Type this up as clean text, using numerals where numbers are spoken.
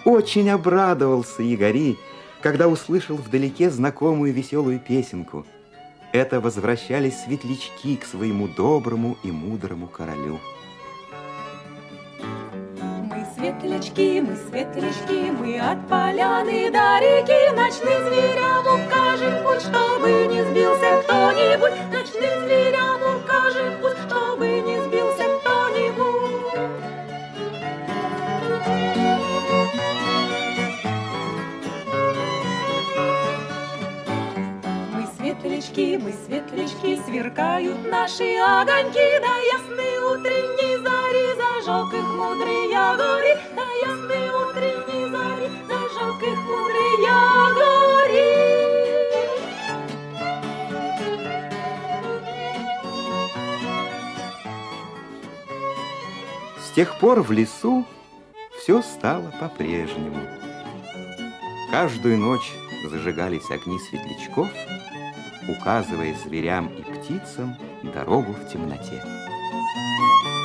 Очень обрадовался Игорь, когда услышал вдалеке знакомую веселую песенку. Это возвращались светлячки к своему доброму и мудрому королю. Мы светлячки, мы от поляны до реки, ночным зверям укажем путь, чтобы не сбился кто-нибудь. Ночным зверям укажем путь, чтобы не сбился кто-нибудь. Мы светлячки, сверкают наши огоньки, до ясной утренней зари зажег их мудрый Ягори, до ясной утренней зари зажег их мудрый Ягори. С тех пор в лесу все стало по-прежнему. Каждую ночь зажигались огни светлячков, указывая зверям и птицам дорогу в темноте.